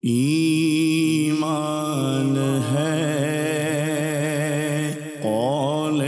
ایمان ہے قول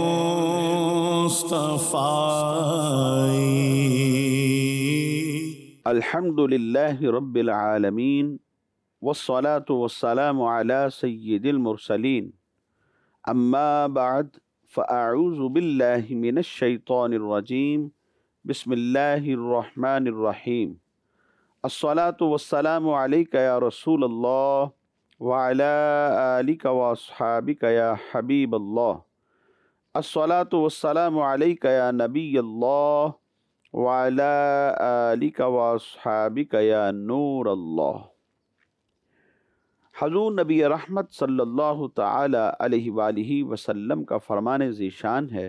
مصطفی۔ الحمد للہ رب العالمین والصلاة والسلام علی سید المرسلین، اما بعد فاعوذ باللہ من الشیطان الرجیم، بسم اللہ الرحمن الرحیم۔ الصلاة والسلام علیک یا رسول اللہ وعلی آلک واصحابک یا حبیب اللہ۔ الصلاة والسلام علیک یا نبی اللہ وعلی آلک واصحابک یا نور اللہ۔ حضور نبی رحمت صلی اللہ تعالی علیہ وآلہ وسلم کا فرمان ذیشان ہے،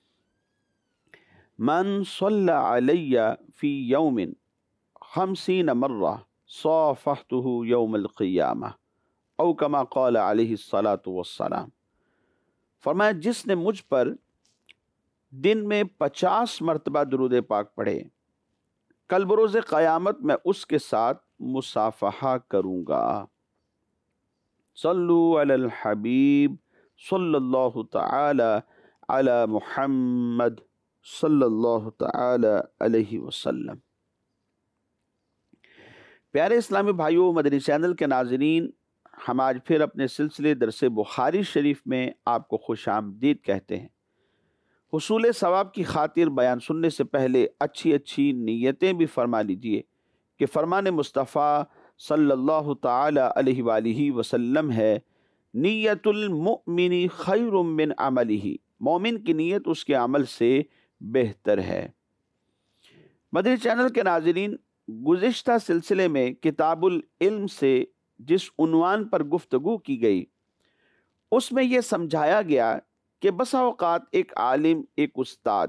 من صلی علی فی یوم 50 مرہ صافحتہ یوم القیامہ، او کما قال علیہ الصلاۃ والسلام۔ فرمایا جس نے مجھ پر دن میں 50 مرتبہ درود پاک پڑھے، کل بروز قیامت میں اس کے ساتھ مصافحہ کروں گا۔ صلو علی الحبیب صلی اللہ تعالی علی محمد صلی اللہ تعالی علیہ وسلم۔ پیارے اسلامی بھائیوں، مدنی چینل کے ناظرین، ہم آج پھر اپنے سلسلے درس بخاری شریف میں آپ کو خوش آمدید کہتے ہیں۔ حصول ثواب کی خاطر بیان سننے سے پہلے اچھی نیتیں بھی فرما لیجئے کہ فرمان مصطفیٰ صلی اللہ تعالی علیہ وآلہ وسلم ہے، نیت المؤمن خیر من عملہ، مومن کی نیت اس کے عمل سے بہتر ہے۔ مدنی چینل کے ناظرین، گزشتہ سلسلے میں کتاب العلم سے جس عنوان پر گفتگو کی گئی، اس میں یہ سمجھایا گیا کہ بسا اوقات ایک عالم، ایک استاد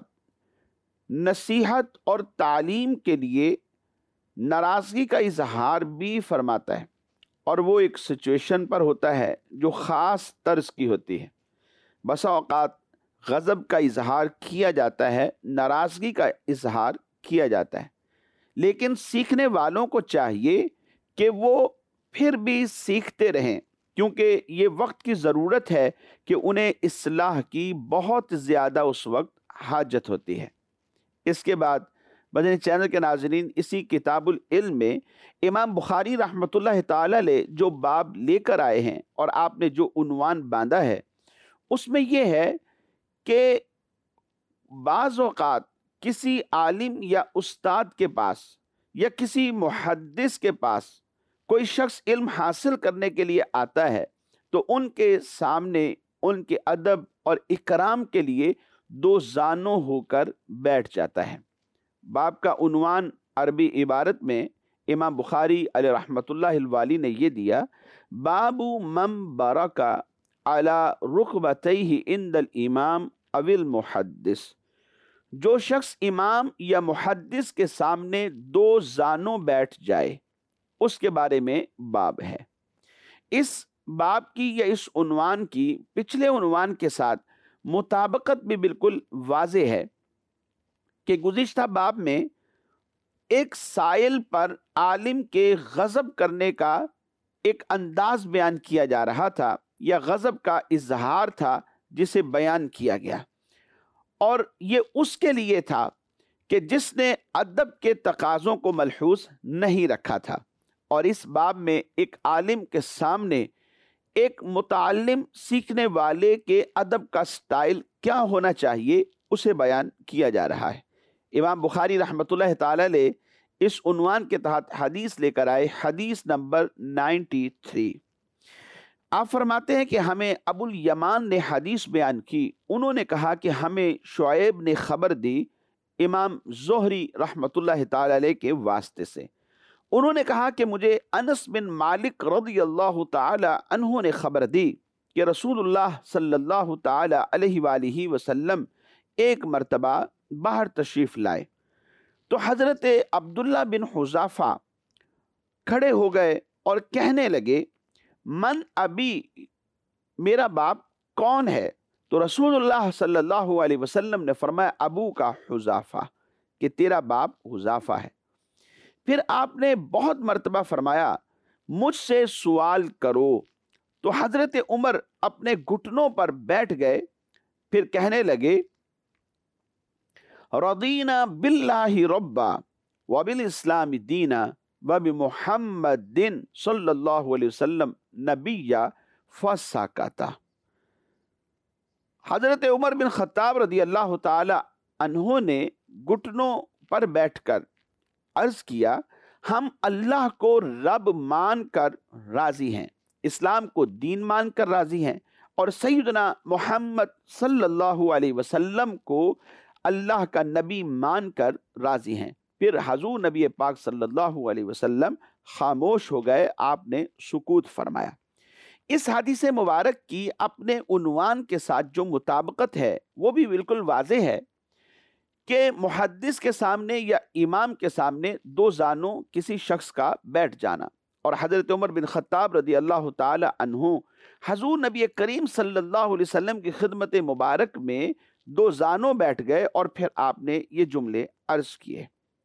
نصیحت اور تعلیم کے لیے ناراضگی کا اظہار بھی فرماتا ہے، اور وہ ایک سچویشن پر ہوتا ہے جو خاص طرز کی ہوتی ہے۔ بسا اوقات غضب کا اظہار کیا جاتا ہے، ناراضگی کا اظہار کیا جاتا ہے، لیکن سیکھنے والوں کو چاہیے کہ وہ پھر بھی سیکھتے رہیں، کیونکہ یہ وقت کی ضرورت ہے کہ انہیں اصلاح کی بہت زیادہ اس وقت حاجت ہوتی ہے۔ اس کے بعد مدنی چینل کے ناظرین، اسی کتاب العلم میں امام بخاری رحمۃ اللہ تعالی علیہ جو باب لے کر آئے ہیں اور آپ نے جو عنوان باندھا ہے، اس میں یہ ہے کہ بعض اوقات کسی عالم یا استاد کے پاس یا کسی محدث کے پاس کوئی شخص علم حاصل کرنے کے لیے آتا ہے تو ان کے سامنے ان کے ادب اور اکرام کے لیے دو زانوں ہو کر بیٹھ جاتا ہے۔ باب کا عنوان عربی عبارت میں امام بخاری علیہ رحمۃ اللہ الوالی نے یہ دیا، باب من برک علی رکبتیہ عند الامام او المحدث، جو شخص امام یا محدث کے سامنے دو زانوں بیٹھ جائے، اس کے بارے میں باب ہے۔ اس باب کی یا اس عنوان کی پچھلے عنوان کے ساتھ مطابقت بھی بالکل واضح ہے کہ گزشتہ باب میں ایک سائل پر عالم کے غضب کرنے کا ایک انداز بیان کیا جا رہا تھا، یا غضب کا اظہار تھا جسے بیان کیا گیا، اور یہ اس کے لیے تھا کہ جس نے ادب کے تقاضوں کو ملحوظ نہیں رکھا تھا۔ اور اس باب میں ایک عالم کے سامنے ایک متعلم سیکھنے والے کے ادب کا سٹائل کیا ہونا چاہیے اسے بیان کیا جا رہا ہے۔ امام بخاری رحمۃ اللہ تعالی علیہ اس عنوان کے تحت حدیث لے کر آئے، حدیث نمبر 93۔ آپ فرماتے ہیں کہ ہمیں ابو الیمان نے حدیث بیان کی، انہوں نے کہا کہ ہمیں شعیب نے خبر دی امام زہری رحمۃ اللہ تعالی علیہ کے واسطے سے۔ انہوں نے کہا کہ مجھے انس بن مالک رضی اللہ تعالی عنہ نے خبر دی کہ رسول اللہ صلی اللہ تعالی علیہ وآلہ وسلم ایک مرتبہ باہر تشریف لائے تو حضرت عبداللہ بن حذافہ کھڑے ہو گئے اور کہنے لگے، من ابی، میرا باپ کون ہے؟ تو رسول اللہ صلی اللہ علیہ وسلم نے فرمایا، ابو کا حذافہ، کہ تیرا باپ حذافہ ہے۔ پھر آپ نے بہت مرتبہ فرمایا، مجھ سے سوال کرو۔ تو حضرت عمر اپنے گھٹنوں پر بیٹھ گئے، پھر کہنے لگے رضینا باللہ ربا وبالاسلام دینا وبمحمد صلی اللہ علیہ وسلم نبیا فسکتا۔ حضرت عمر بن خطاب رضی اللہ تعالی عنہ نے گھٹنوں پر بیٹھ کر عرض کیا، ہم اللہ کو رب مان کر راضی ہیں، اسلام کو دین مان کر راضی ہیں، اور سیدنا محمد صلی اللہ علیہ وسلم کو اللہ کا نبی مان کر راضی ہیں۔ پھر حضور نبی پاک صلی اللہ علیہ وسلم خاموش ہو گئے، آپ نے سکوت فرمایا۔ اس حدیث مبارک کی اپنے عنوان کے ساتھ جو مطابقت ہے وہ بھی بالکل واضح ہے کہ محدث کے سامنے یا امام کے سامنے دو زانوں کسی شخص کا بیٹھ جانا، اور حضرت عمر بن خطاب رضی اللہ تعالی عنہ حضور نبی کریم صلی اللہ علیہ وسلم کی خدمت مبارک میں دو زانوں بیٹھ گئے، اور پھر آپ نے یہ جملے عرض کیے۔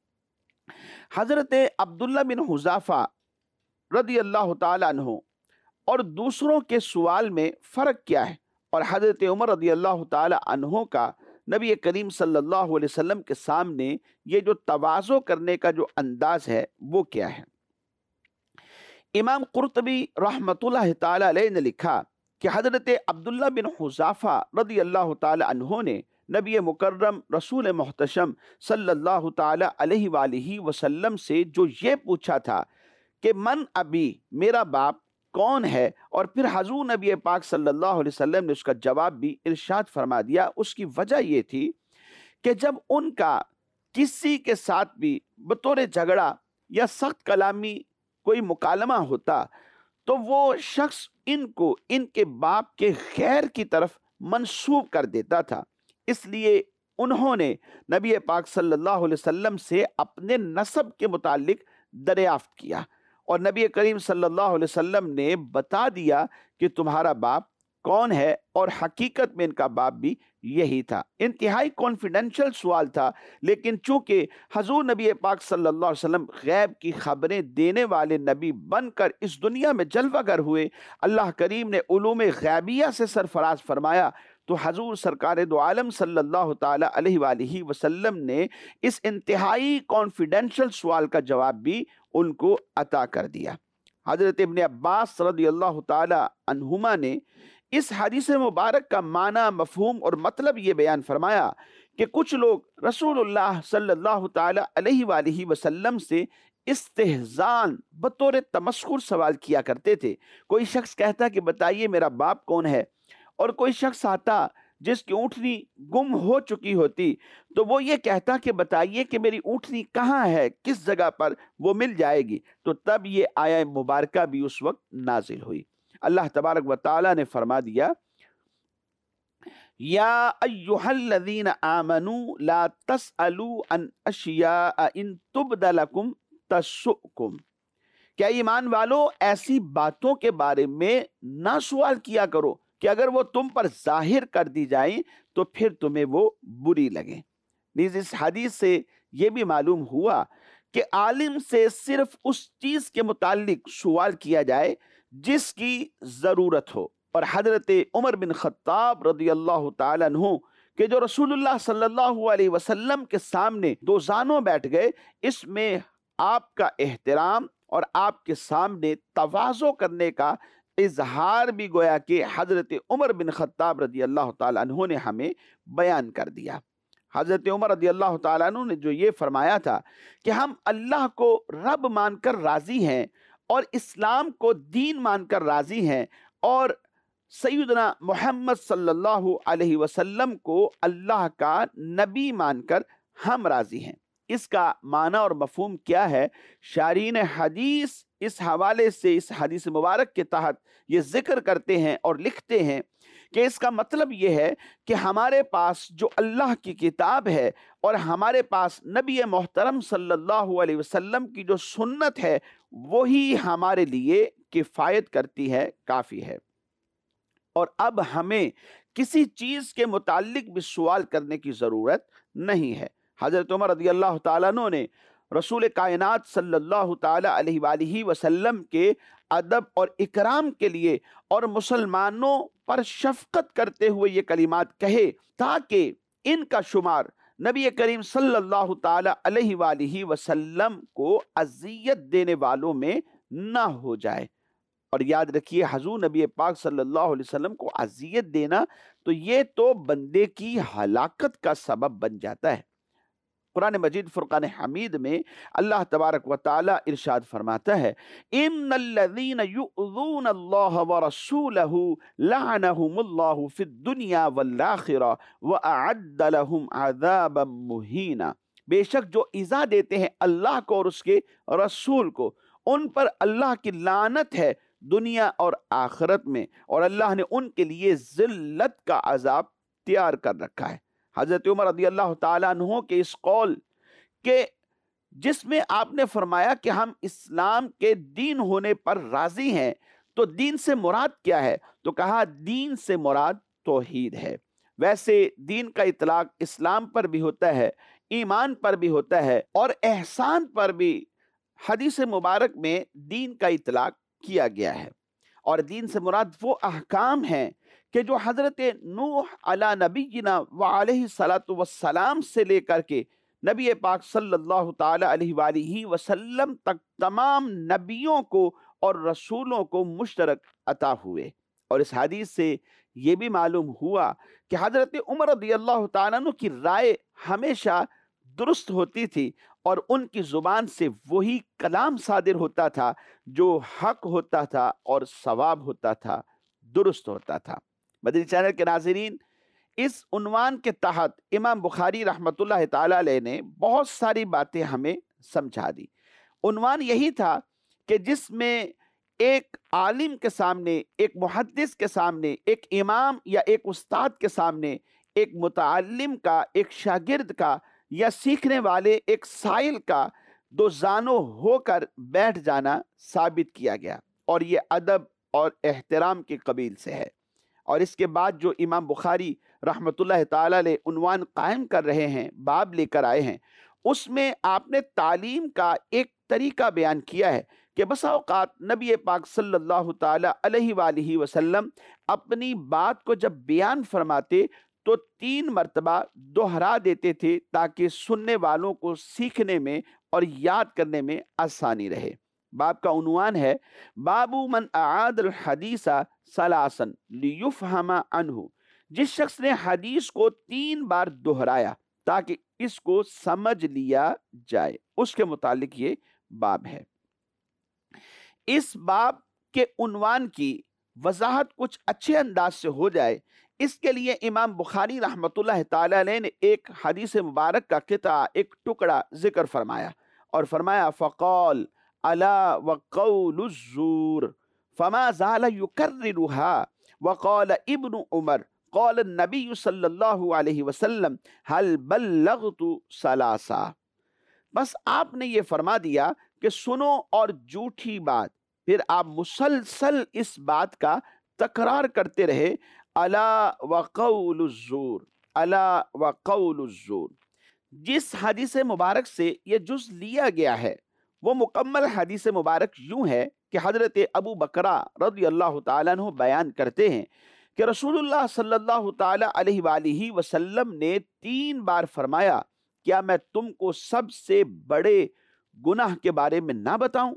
حضرت عبداللہ بن حذافہ رضی اللہ تعالی عنہ اور دوسروں کے سوال میں فرق کیا ہے، اور حضرت عمر رضی اللہ تعالی عنہ کا نبی کریم صلی اللہ علیہ وسلم کے سامنے یہ جو تواضع کرنے کا جو انداز ہے وہ کیا ہے؟ امام قرطبی رحمۃ اللہ تعالی علیہ نے لکھا کہ حضرت عبداللہ بن حذافہ رضی اللہ تعالی عنہ نے نبی مکرم رسول محتشم صلی اللہ تعالی علیہ وآلہ وسلم سے جو یہ پوچھا تھا کہ من ابی، میرا باپ کون ہے، اور پھر حضور نبی پاک صلی اللہ علیہ وسلم نے اس کا جواب بھی ارشاد فرما دیا۔ اس کی وجہ یہ تھی کہ جب ان کا کسی کے ساتھ بھی بطور جھگڑا یا سخت کلامی کوئی مکالمہ ہوتا تو وہ شخص ان کو ان کے باپ کے غیر کی طرف منسوب کر دیتا تھا، اس لیے انہوں نے نبی پاک صلی اللہ علیہ وسلم سے اپنے نسب کے متعلق دریافت کیا، اور نبی کریم صلی اللہ علیہ وسلم نے بتا دیا کہ تمہارا باپ کون ہے، اور حقیقت میں ان کا باپ بھی یہی تھا۔ انتہائی کانفیڈینشل سوال تھا، لیکن چونکہ حضور نبی پاک صلی اللہ علیہ وسلم غیب کی خبریں دینے والے نبی بن کر اس دنیا میں جلوہ گر ہوئے، اللہ کریم نے علوم غیبیہ سے سرفراز فرمایا، تو حضور سرکار دو عالم صلی اللہ تعالی علیہ وآلہ وسلم نے اس انتہائی کانفیڈینشل سوال کا جواب بھی ان کو عطا کر دیا۔ حضرت ابن عباس رضی اللہ تعالی عنہما نے اس حدیث مبارک کا معنی، مفہوم اور مطلب یہ بیان فرمایا کہ کچھ لوگ رسول اللہ صلی اللہ تعالی علیہ وآلہ وسلم سے استہزان بطور تمسخر سوال کیا کرتے تھے۔ کوئی شخص کہتا کہ بتائیے میرا باپ کون ہے، اور کوئی شخص آتا جس کی اونٹنی گم ہو چکی ہوتی تو وہ یہ کہتا کہ بتائیے کہ میری اونٹنی کہاں ہے، کس جگہ پر وہ مل جائے گی، تو تب یہ آیہ مبارکہ بھی اس وقت نازل ہوئی۔ اللہ تبارک و تعالی نے فرما دیا یا ایہا الذین آمنوا لا تسألوا عن اشیاء ان تبد لکم تسؤکم، کیا ایمان والو ایسی باتوں کے بارے میں نہ سوال کیا کرو کہ اگر وہ تم پر ظاہر کر دی جائیں تو پھر تمہیں وہ بری لگیں۔ نیز اس حدیث سے یہ بھی معلوم ہوا کہ عالم سے صرف اس چیز کے متعلق سوال کیا جائے جس کی ضرورت ہو، اور حضرت عمر بن خطاب رضی اللہ تعالی عنہ کہ جو رسول اللہ صلی اللہ علیہ وسلم کے سامنے دو زانوں بیٹھ گئے، اس میں آپ کا احترام اور آپ کے سامنے تواضع کرنے کا اظہار بھی گویا کہ حضرت عمر بن خطاب رضی اللہ تعالی عنہ نے ہمیں بیان کر دیا۔ حضرت عمر رضی اللہ تعالیٰ عنہ نے جو یہ فرمایا تھا کہ ہم اللہ کو رب مان کر راضی ہیں اور اسلام کو دین مان کر راضی ہیں، اور سیدنا محمد صلی اللہ علیہ وسلم کو اللہ کا نبی مان کر ہم راضی ہیں، اس کا معنی اور مفہوم کیا ہے؟ شارحین حدیث اس حوالے سے اس حدیث مبارک کے تحت یہ ذکر کرتے ہیں اور لکھتے ہیں کہ اس کا مطلب یہ ہے کہ ہمارے پاس جو اللہ کی کتاب ہے اور ہمارے پاس نبی محترم صلی اللہ علیہ وسلم کی جو سنت ہے وہی ہمارے لیے کفایت کرتی ہے، کافی ہے، اور اب ہمیں کسی چیز کے متعلق بھی سوال کرنے کی ضرورت نہیں ہے۔ حضرت عمر رضی اللہ تعالیٰ عنہ نے رسول کائنات صلی اللہ تعالی علیہ وآلہ وسلم کے ادب اور اکرام کے لیے اور مسلمانوں پر شفقت کرتے ہوئے یہ کلمات کہے تاکہ ان کا شمار نبی کریم صلی اللہ تعالی علیہ وآلہ وسلم کو اذیت دینے والوں میں نہ ہو جائے۔ اور یاد رکھیے حضور نبی پاک صلی اللہ علیہ وسلم کو اذیت دینا تو یہ تو بندے کی ہلاکت کا سبب بن جاتا ہے۔ قرآن مجید فرقان حمید میں اللہ تبارک و تعالی ارشاد فرماتا ہے ان الذین یؤذون اللہ ورسولہ لعنہم اللہ فی الدنیا والآخرہ واعد لہم عذابا مہینا، بے شک جو ایذا دیتے ہیں اللہ کو اور اس کے رسول کو ان پر اللہ کی لعنت ہے دنیا اور آخرت میں، اور اللہ نے ان کے لیے ذلت کا عذاب تیار کر رکھا ہے۔ حضرت عمر رضی اللہ تعالیٰ عنہ کے اس قول کے جس میں آپ نے فرمایا کہ ہم اسلام کے دین ہونے پر راضی ہیں، تو دین سے مراد کیا ہے؟ تو کہا دین سے مراد توحید ہے۔ ویسے دین کا اطلاق اسلام پر بھی ہوتا ہے، ایمان پر بھی ہوتا ہے، اور احسان پر بھی حدیث مبارک میں دین کا اطلاق کیا گیا ہے۔ اور دین سے مراد وہ احکام ہیں کہ جو حضرت نوح علی نبینا وعلیہ الصلاۃ والسلام سے لے کر کے نبی پاک صلی اللہ تعالی علیہ وآلہ وسلم تک تمام نبیوں کو اور رسولوں کو مشترک عطا ہوئے۔ اور اس حدیث سے یہ بھی معلوم ہوا کہ حضرت عمر رضی اللہ تعالیٰ عنہ کی رائے ہمیشہ درست ہوتی تھی، اور ان کی زبان سے وہی کلام صادر ہوتا تھا جو حق ہوتا تھا اور ثواب ہوتا تھا، درست ہوتا تھا۔ مدنی چینل کے ناظرین، اس عنوان کے تحت امام بخاری رحمۃ اللہ تعالی علیہ نے بہت ساری باتیں ہمیں سمجھا دی۔ عنوان یہی تھا کہ جس میں ایک عالم کے سامنے، ایک محدث کے سامنے، ایک امام یا ایک استاد کے سامنے ایک متعلم کا، ایک شاگرد کا یا سیکھنے والے ایک سائل کا دو زانو ہو کر بیٹھ جانا ثابت کیا گیا، اور یہ ادب اور احترام کے قبیل سے ہے۔ اور اس کے بعد جو امام بخاری رحمۃ اللہ تعالی علیہ عنوان قائم کر رہے ہیں، باب لے کر آئے ہیں، اس میں آپ نے تعلیم کا ایک طریقہ بیان کیا ہے کہ بسا اوقات نبی پاک صلی اللہ تعالی علیہ وآلہ وسلم اپنی بات کو جب بیان فرماتے تو 3 مرتبہ دوہرا دیتے تھے تاکہ سننے والوں کو سیکھنے میں اور یاد کرنے میں آسانی رہے۔ باب کا عنوان ہے باب من اعاد الحدیث ثلاثا لیفہم عنہ، جس شخص نے حدیث کو 3 بار دہرایا تاکہ اس کو سمجھ لیا جائے، اس کے متعلق یہ باب ہے۔ اس باب کے عنوان کی وضاحت کچھ اچھے انداز سے ہو جائے، اس کے لیے امام بخاری رحمۃ اللہ تعالی علیہ نے ایک حدیث مبارک کا قطعہ، ایک ٹکڑا ذکر فرمایا، اور فرمایا فقال الا وقول الزور فما زال يكررها وقال ابن عمر قال النبی صلی اللہ علیہ وسلم هل بلغت ثلاثا۔ بس آپ نے یہ فرما دیا کہ سنو اور جھوٹی بات، پھر آپ مسلسل اس بات کا تکرار کرتے رہے، الا وقول الزور، الا وقول الزور۔ جس حدیث مبارک سے یہ جز لیا گیا ہے وہ مکمل حدیث مبارک یوں ہے کہ حضرت ابو بکرہ رضی اللہ تعالیٰ عنہ بیان کرتے ہیں کہ رسول اللہ صلی اللہ تعالیٰ علیہ وآلہ وسلم نے 3 بار فرمایا کیا میں تم کو سب سے بڑے گناہ کے بارے میں نہ بتاؤں؟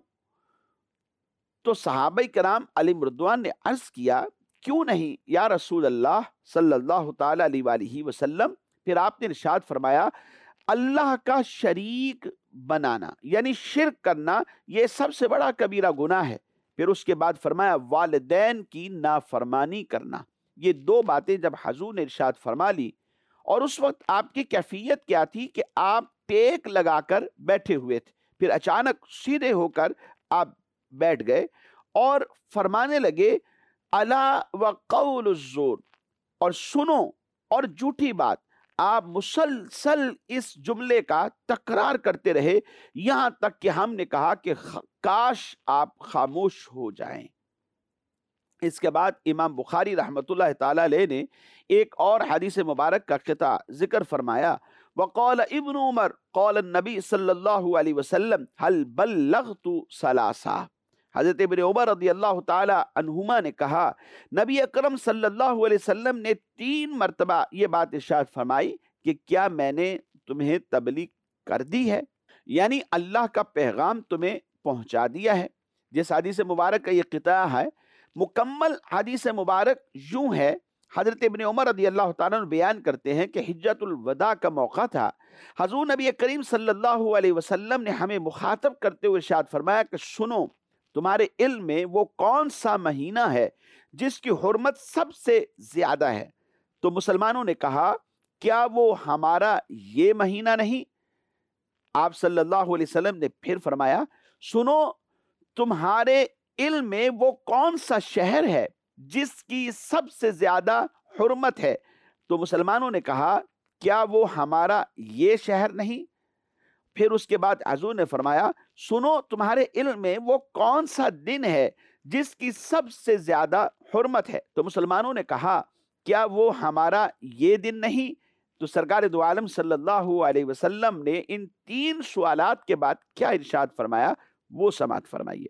تو صحابہ کرام علیہم رضوان نے عرض کیا کیوں نہیں یا رسول اللہ صلی اللہ تعالیٰ علیہ وآلہ وسلم؟ پھر آپ نے ارشاد فرمایا اللہ کا شریک بنانا یعنی شرک کرنا یہ سب سے بڑا کبیرہ گناہ ہے۔ پھر اس کے بعد فرمایا والدین کی نافرمانی کرنا۔ یہ 2 باتیں جب حضور نے ارشاد فرما لی، اور اس وقت آپ کی کیفیت کیا تھی کہ آپ ٹیک لگا کر بیٹھے ہوئے تھے، پھر اچانک سیدھے ہو کر آپ بیٹھ گئے اور فرمانے لگے الا وقول الزور، اور سنو اور جھوٹی بات۔ آپ مسلسل اس جملے کا تکرار کرتے رہے یہاں تک کہ ہم نے کہا کہ کاش آپ خاموش ہو جائیں۔ اس کے بعد امام بخاری رحمۃ اللہ تعالی علیہ نے ایک اور حدیث مبارک کا قطعہ ذکر فرمایا، وقال ابن عمر قال النبی صلی اللہ علیہ وسلم هل بلغت ثلاثا، حضرت ابن عمر رضی اللہ تعالی عنہما نے کہا نبی اکرم صلی اللہ علیہ وسلم نے 3 مرتبہ یہ بات ارشاد فرمائی کہ کیا میں نے تمہیں تبلیغ کر دی ہے، یعنی اللہ کا پیغام تمہیں پہنچا دیا ہے۔ جس حدیث مبارک کا یہ قطعہ ہے، مکمل حدیث مبارک یوں ہے، حضرت ابن عمر رضی اللہ تعالیٰ عنہ بیان کرتے ہیں کہ حجۃ الوداع کا موقع تھا، حضور نبی کریم صلی اللہ علیہ وسلم نے ہمیں مخاطب کرتے ہوئے ارشاد فرمایا کہ سنو، تمہارے علم میں وہ کون سا مہینہ ہے جس کی حرمت سب سے زیادہ ہے؟ تو مسلمانوں نے کہا کیا وہ ہمارا یہ مہینہ نہیں؟ آپ صلی اللہ علیہ وسلم نے پھر فرمایا سنو، تمہارے علم میں وہ کون سا شہر ہے جس کی سب سے زیادہ حرمت ہے؟ تو مسلمانوں نے کہا کیا وہ ہمارا یہ شہر نہیں؟ پھر اس کے بعد حضور نے فرمایا سنو، تمہارے علم میں وہ کون سا دن ہے جس کی سب سے زیادہ حرمت ہے؟ تو مسلمانوں نے کہا کیا وہ ہمارا یہ دن نہیں؟ تو سرکار دو عالم صلی اللہ علیہ وسلم نے ان 3 سوالات کے بعد کیا ارشاد فرمایا وہ سماعت فرمائیے۔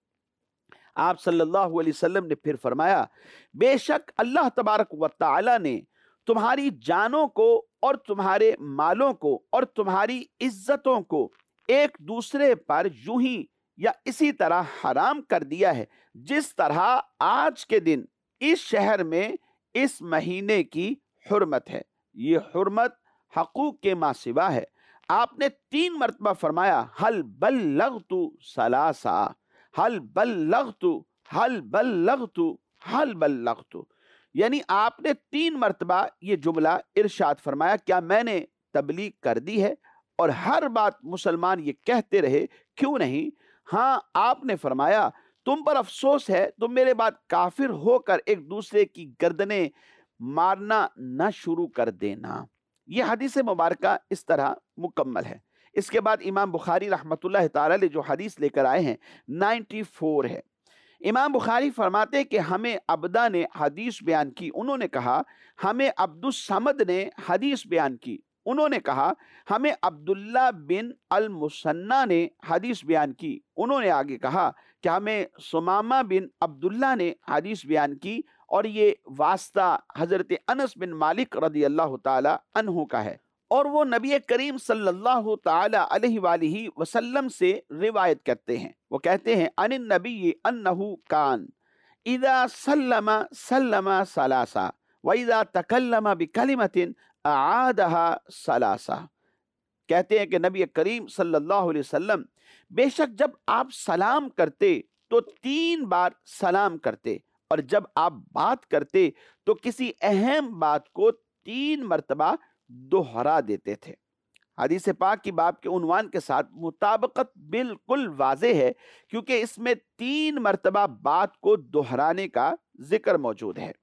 آپ صلی اللہ علیہ وسلم نے پھر فرمایا بے شک اللہ تبارک و تعالی نے تمہاری جانوں کو اور تمہارے مالوں کو اور تمہاری عزتوں کو ایک دوسرے پر یوں ہی یا اسی طرح حرام کر دیا ہے جس طرح آج کے دن اس شہر میں اس مہینے کی حرمت ہے۔ یہ حرمت حقوق کے ما سوا ہے۔ آپ نے 3 مرتبہ فرمایا حل بلغت ثلاثا، حل بلغت، حل بلغت، حل بلغت، یعنی آپ نے 3 مرتبہ یہ جملہ ارشاد فرمایا کیا میں نے تبلیغ کر دی ہے؟ اور ہر بات مسلمان یہ کہتے رہے کیوں نہیں؟ ہاں، آپ نے فرمایا تم پر افسوس ہے، تم میرے بعد کافر ہو کر ایک دوسرے کی گردنیں مارنا نہ شروع کر دینا۔ یہ حدیث مبارکہ اس طرح مکمل ہے۔ اس کے بعد امام بخاری رحمۃ اللہ تعالی علیہ جو حدیث لے کر آئے ہیں 94 ہے۔ امام بخاری فرماتے ہیں کہ ہمیں عبدہ نے حدیث بیان کی، انہوں نے کہا ہمیں عبد الصمد نے حدیث بیان کی، انہوں نے کہا ہمیں عبداللہ بن المثنی نے حدیث بیان کی، انہوں نے آگے کہا کہ ہمیں ثمامہ بن عبداللہ نے حدیث بیان کی، اور یہ واسطہ حضرت انس بن مالک رضی اللہ تعالی عنہ کا ہے، اور وہ نبی کریم صلی اللہ تعالی علیہ وآلہ وسلم سے روایت کرتے ہیں۔ وہ کہتے ہیں عن النبی انہ کان اذا سلم سلم ثلاثا واذا تکلم بکلمۃ اعادها ثلاثا، کہتے ہیں کہ نبی کریم صلی اللہ علیہ وسلم بے شک جب آپ سلام کرتے تو 3 بار سلام کرتے، اور جب آپ بات کرتے تو کسی اہم بات کو 3 مرتبہ دوہرا دیتے تھے۔ حدیث پاک کی باب کے عنوان کے ساتھ مطابقت بالکل واضح ہے، کیونکہ اس میں 3 مرتبہ بات کو دہرانے کا ذکر موجود ہے۔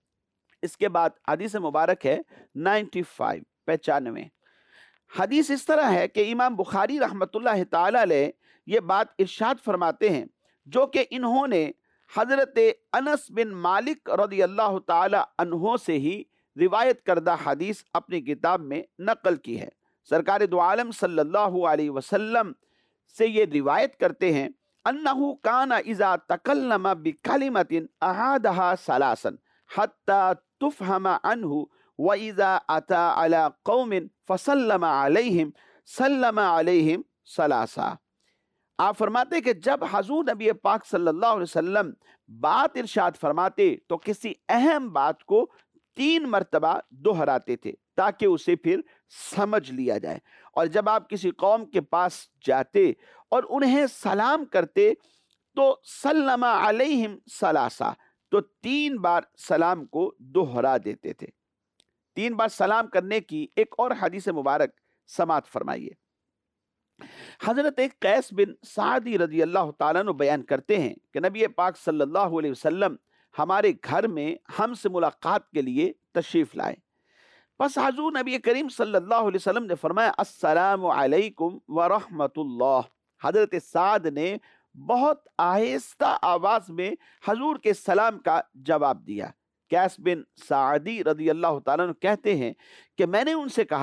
اس کے بعد حدیث مبارک ہے 95 حدیث اس طرح ہے کہ امام بخاری رحمۃ اللہ تعالی علیہ یہ بات ارشاد فرماتے ہیں جو کہ انہوں نے حضرت انس بن مالک رضی اللہ تعالی عنہ سے ہی روایت کردہ حدیث اپنی کتاب میں نقل کی ہے۔ سرکار دو عالم صلی اللہ علیہ وسلم سے یہ روایت کرتے ہیں انہو کان اذا تکلم بکلمۃ اعادها ثلاثا حتی تفہم عنہ وَإِذَا أَتَى عَلَىٰ قَوْمٍ فَسَلَّمَ عَلَيْهِمْ سَلَّمَ عَلَيْهِمْ ثَلَاثًا۔ آپ فرماتے کہ جب حضور نبی پاک صلی اللہ علیہ وسلم بات ارشاد فرماتے تو کسی اہم بات کو 3 مرتبہ دہراتے تھے تاکہ اسے پھر سمجھ لیا جائے، اور جب آپ کسی قوم کے پاس جاتے اور انہیں سلام کرتے تو سلم علیہم ثلاثا، تو 3 بار سلام کو دہرا دیتے تھے۔ 3 بار سلام کرنے کی ایک اور حدیث مبارک سماعت فرمائیے۔ حضرت قیس بن سعدی رضی اللہ تعالیٰ عنہ بیان کرتے ہیں کہ نبی پاک صلی اللہ علیہ وسلم ہمارے گھر میں ہم سے ملاقات کے لیے تشریف لائے، پس حضور نبی کریم صلی اللہ علیہ وسلم نے فرمایا السلام علیکم ورحمۃ اللہ۔ حضرت سعد نے بہت آہستہ آواز میں حضور کے سلام کا جواب دیا۔ قیس بن سعدی رضی اللہ تعالیٰ عنہ کہتے ہیں کہ میں نے ان سے کہا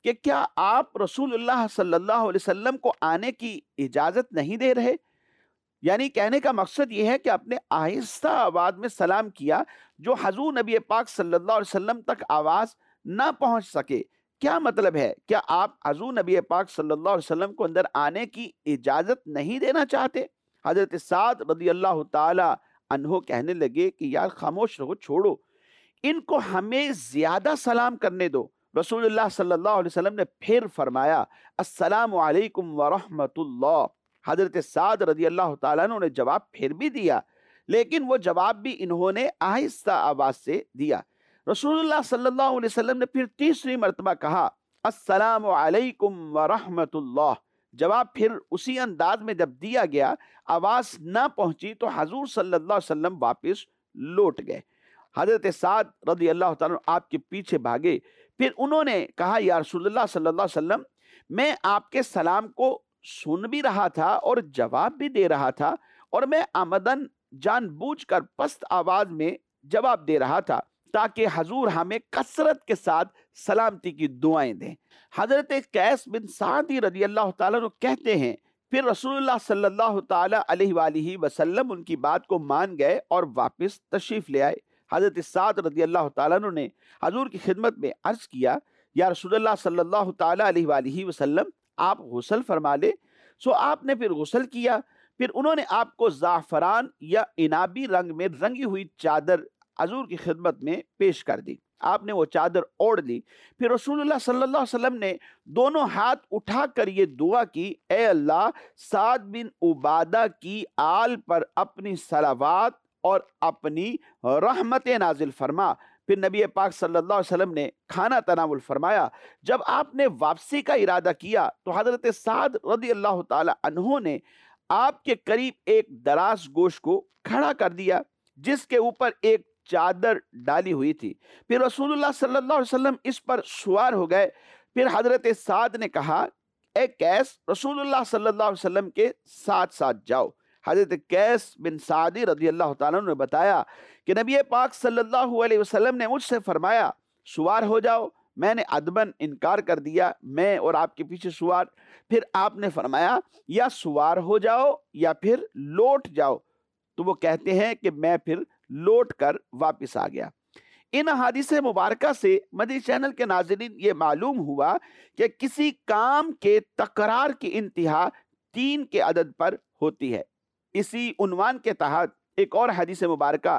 کہ کیا آپ رسول اللہ صلی اللہ علیہ وسلم کو آنے کی اجازت نہیں دے رہے؟ یعنی کہنے کا مقصد یہ ہے کہ اپنے آہستہ آواز میں سلام کیا جو حضور نبی پاک صلی اللہ علیہ وسلم تک آواز نہ پہنچ سکے۔ کیا مطلب ہے؟ کیا آپ حضور نبی پاک صلی اللہ علیہ وسلم کو اندر آنے کی اجازت نہیں دینا چاہتے؟ حضرت سعد رضی اللہ تعالی عنہ کہنے لگے کہ یار خاموش رہو، چھوڑو ان کو، ہمیں زیادہ سلام کرنے دو۔ رسول اللہ صلی اللہ علیہ وسلم نے پھر فرمایا السلام علیکم ورحمۃ اللہ۔ حضرت سعد رضی اللہ تعالیٰ عنہ نے جواب پھر بھی دیا، لیکن وہ جواب بھی انہوں نے آہستہ آواز سے دیا۔ رسول اللہ صلی اللہ علیہ وسلم نے پھر تیسری مرتبہ کہا السلام علیکم ورحمۃ اللہ۔ جواب پھر اسی انداز میں جب دیا گیا، آواز نہ پہنچی تو حضور صلی اللہ علیہ وسلم واپس لوٹ گئے۔ حضرت سعد رضی اللہ تعالیٰ عنہ آپ کے پیچھے بھاگے، پھر انہوں نے کہا یا رسول اللہ صلی اللہ علیہ وسلم، میں آپ کے سلام کو سن بھی رہا تھا اور جواب بھی دے رہا تھا، اور میں آمدن جان بوجھ کر پست آواز میں جواب دے رہا تھا تاکہ حضور ہمیں کثرت کے ساتھ سلامتی کی دعائیں دیں۔ حضرت قیس بن سعدی رضی اللہ تعالیٰ عنہ کہتے ہیں پھر رسول اللہ صلی اللہ تعالیٰ علیہ وآلہ وسلم ان کی بات کو مان گئے اور واپس تشریف لے آئے۔ حضرت سعد رضی اللہ تعالیٰ عنہ نے حضور کی خدمت میں عرض کیا یا رسول اللہ صلی اللہ تعالیٰ علیہ وآلہ وسلم آپ غسل فرما لے۔ سو آپ نے پھر غسل کیا، پھر انہوں نے آپ کو زعفران یا عنابی رنگ میں رنگی ہوئی چادر حضور کی خدمت میں پیش کر دی۔ آپ نے وہ چادر اوڑھ لی، پھر رسول اللہ صلی اللہ علیہ وسلم نے دونوں ہاتھ اٹھا کر یہ دعا کی اے اللہ سعد بن عبادہ کی آل پر اپنی صلوات اور اپنی رحمت نازل فرما۔ پھر نبی پاک صلی اللہ علیہ وسلم نے کھانا تناول فرمایا۔ جب آپ نے واپسی کا ارادہ کیا تو حضرت سعد رضی اللہ تعالی عنہ نے آپ کے قریب ایک دراز گوش کو کھڑا کر دیا جس کے اوپر ایک چادر ڈالی ہوئی تھی۔ پھر رسول اللہ صلی اللہ علیہ وسلم اس پر سوار ہو گئے۔ پھر حضرت سعد نے کہا اے قیس رسول اللہ صلی اللہ علیہ وسلم کے ساتھ ساتھ جاؤ۔ حضرت قیس بن سعدی رضی اللہ تعالیٰ عنہ نے بتایا کہ نبی پاک صلی اللہ علیہ وسلم نے مجھ سے فرمایا سوار ہو جاؤ، میں نے ادباً انکار کر دیا، میں اور آپ کے پیچھے سوار۔ پھر آپ نے فرمایا یا سوار ہو جاؤ یا پھر لوٹ جاؤ، تو وہ کہتے ہیں کہ میں پھر لوٹ کر واپس آ گیا۔ ان احادیث مبارکہ سے مدنی چینل کے ناظرین یہ معلوم ہوا کہ کسی کام کے تکرار کی انتہا 3 کے عدد پر ہوتی ہے۔ اسی عنوان کے تحت ایک اور حدیث مبارکہ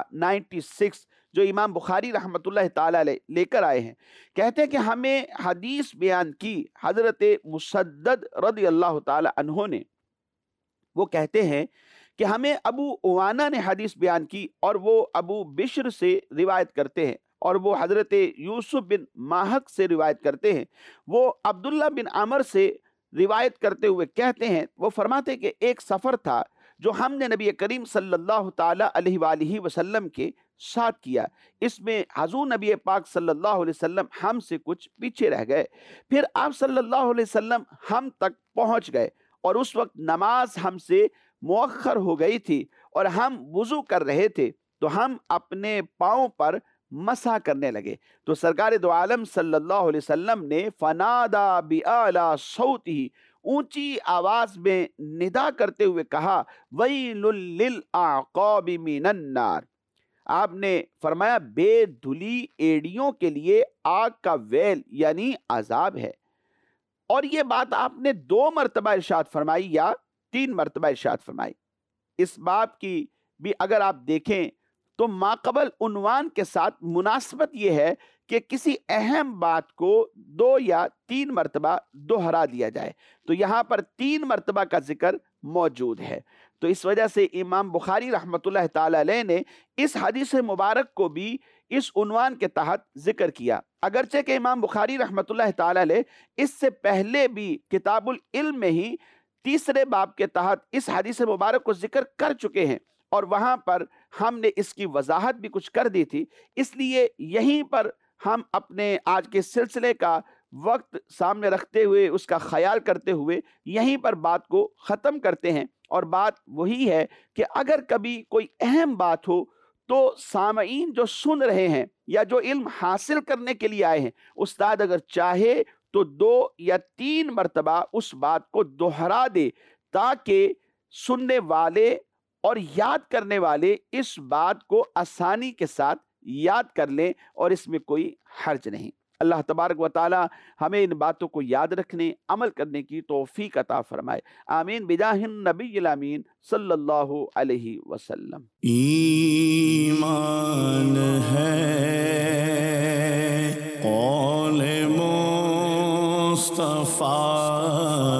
96 جو امام بخاری رحمۃ اللہ تعالی علیہ لے کر آئے ہیں، کہتے ہیں کہ ہمیں حدیث بیان کی حضرت مسدد رضی اللہ تعالی عنہ نے۔ وہ کہتے ہیں کہ ہمیں ابو عوانہ نے حدیث بیان کی اور وہ ابو بشر سے روایت کرتے ہیں، اور وہ حضرت یوسف بن ماہک سے روایت کرتے ہیں۔ وہ عبداللہ بن عمر سے روایت کرتے ہوئے کہتے ہیں، وہ فرماتے کہ ایک سفر تھا جو ہم نے نبی کریم صلی اللہ تعالی علیہ وآلہ وسلم کے ساتھ کیا، اس میں حضور نبی پاک صلی اللہ علیہ وسلم ہم سے کچھ پیچھے رہ گئے، پھر آپ صلی اللہ علیہ وسلم ہم تک پہنچ گئے، اور اس وقت نماز ہم سے مؤخر ہو گئی تھی اور ہم وضو کر رہے تھے، تو ہم اپنے پاؤں پر مسح کرنے لگے، تو سرکار دو عالم صلی اللہ علیہ وسلم نے فنادا بِأَعْلَى صَوْتِهِ اونچی آواز میں ندا کرتے ہوئے کہا وَيْلٌ لِلْأَعْقَابِ مِنَ النَّارِ۔ آپ نے فرمایا بے دھلی ایڑیوں کے لیے آگ کا ویل یعنی عذاب ہے۔ اور یہ بات آپ نے 2 مرتبہ ارشاد فرمائی یا 3 مرتبہ ارشاد فرمائی۔ اس باب کی بھی اگر آپ دیکھیں تو ماقبل عنوان کے ساتھ مناسبت یہ ہے کہ کسی اہم بات کو 2 یا 3 مرتبہ دہرا دیا جائے، تو یہاں پر 3 مرتبہ کا ذکر موجود ہے، تو اس وجہ سے امام بخاری رحمۃ اللہ تعالی علیہ نے اس حدیث مبارک کو بھی اس عنوان کے تحت ذکر کیا، اگرچہ کہ امام بخاری رحمۃ اللہ تعالی علیہ اس سے پہلے بھی کتاب العلم میں ہی 3 باب کے تحت اس حدیث مبارک کو ذکر کر چکے ہیں، اور وہاں پر ہم نے اس کی وضاحت بھی کچھ کر دی تھی، اس لیے یہیں پر ہم اپنے آج کے سلسلے کا وقت سامنے رکھتے ہوئے اس کا خیال کرتے ہوئے یہیں پر بات کو ختم کرتے ہیں۔ اور بات وہی ہے کہ اگر کبھی کوئی اہم بات ہو تو سامعین جو سن رہے ہیں یا جو علم حاصل کرنے کے لیے آئے ہیں، استاد اگر چاہے تو 2 یا 3 مرتبہ اس بات کو دہرا دے تاکہ سننے والے اور یاد کرنے والے اس بات کو آسانی کے ساتھ یاد کر لیں، اور اس میں کوئی حرج نہیں۔ اللہ تبارک و تعالی ہمیں ان باتوں کو یاد رکھنے، عمل کرنے کی توفیق عطا فرمائے۔ آمین بجاہ النبی الامین صلی اللہ علیہ وسلم۔ ایمان ہے قول مصطفیٰ